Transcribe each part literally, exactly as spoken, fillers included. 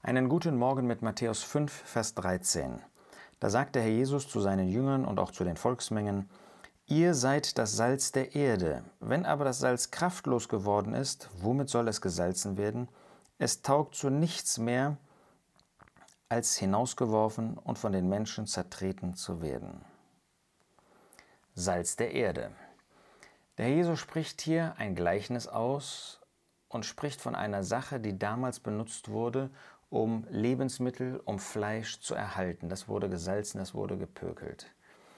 Einen guten Morgen mit Matthäus fünf, Vers dreizehn. Da sagt der Herr Jesus zu seinen Jüngern und auch zu den Volksmengen: Ihr seid das Salz der Erde. Wenn aber das Salz kraftlos geworden ist, womit soll es gesalzen werden? Es taugt zu nichts mehr, als hinausgeworfen und von den Menschen zertreten zu werden. Salz der Erde. Der Herr Jesus spricht hier ein Gleichnis aus und spricht von einer Sache, die damals benutzt wurde, um Lebensmittel, um Fleisch zu erhalten. Das wurde gesalzen, das wurde gepökelt.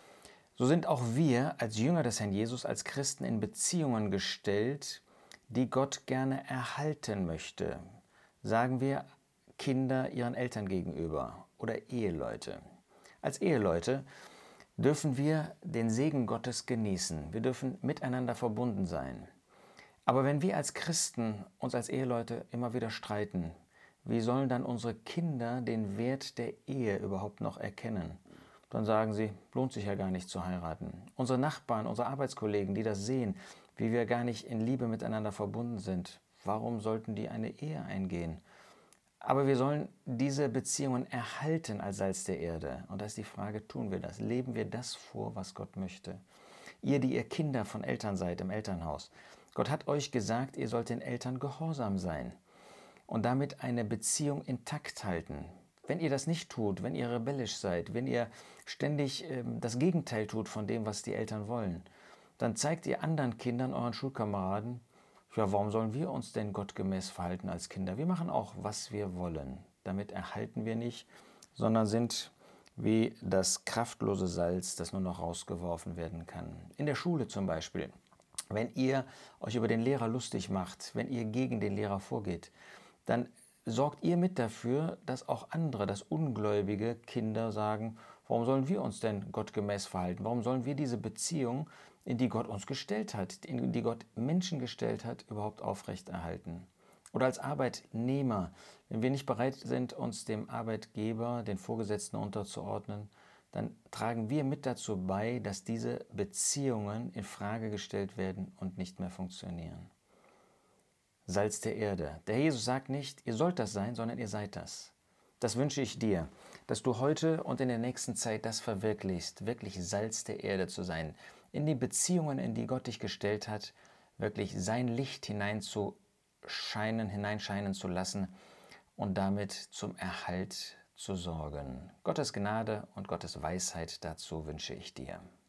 So sind auch wir als Jünger des Herrn Jesus, als Christen in Beziehungen gestellt, die Gott gerne erhalten möchte. Sagen wir Kinder ihren Eltern gegenüber oder Eheleute. Als Eheleute dürfen wir den Segen Gottes genießen. Wir dürfen miteinander verbunden sein. Aber wenn wir als Christen uns als Eheleute immer wieder streiten, wie sollen dann unsere Kinder den Wert der Ehe überhaupt noch erkennen? Dann sagen sie, lohnt sich ja gar nicht zu heiraten. Unsere Nachbarn, unsere Arbeitskollegen, die das sehen, wie wir gar nicht in Liebe miteinander verbunden sind, warum sollten die eine Ehe eingehen? Aber wir sollen diese Beziehungen erhalten als Salz der Erde. Und da ist die Frage, tun wir das? Leben wir das vor, was Gott möchte? Ihr, die ihr Kinder von Eltern seid im Elternhaus, Gott hat euch gesagt, ihr sollt den Eltern gehorsam sein und damit eine Beziehung intakt halten. Wenn ihr das nicht tut, wenn ihr rebellisch seid, wenn ihr ständig äh, das Gegenteil tut von dem, was die Eltern wollen, dann zeigt ihr anderen Kindern, euren Schulkameraden, ja, warum sollen wir uns denn gottgemäß verhalten als Kinder? Wir machen auch, was wir wollen. Damit erhalten wir nicht, sondern sind wie das kraftlose Salz, das nur noch rausgeworfen werden kann. In der Schule zum Beispiel, wenn ihr euch über den Lehrer lustig macht, wenn ihr gegen den Lehrer vorgeht, dann sorgt ihr mit dafür, dass auch andere, dass ungläubige Kinder sagen, warum sollen wir uns denn gottgemäß verhalten? Warum sollen wir diese Beziehung, in die Gott uns gestellt hat, in die Gott Menschen gestellt hat, überhaupt aufrechterhalten? Oder als Arbeitnehmer, wenn wir nicht bereit sind, uns dem Arbeitgeber, den Vorgesetzten unterzuordnen, dann tragen wir mit dazu bei, dass diese Beziehungen in Frage gestellt werden und nicht mehr funktionieren. Salz der Erde. Der Jesus sagt nicht, ihr sollt das sein, sondern ihr seid das. Das wünsche ich dir, dass du heute und in der nächsten Zeit das verwirklichst, wirklich Salz der Erde zu sein, in die Beziehungen, in die Gott dich gestellt hat, wirklich sein Licht hineinzuscheinen, hineinscheinen zu lassen und damit zum Erhalt zu sorgen. Gottes Gnade und Gottes Weisheit dazu wünsche ich dir.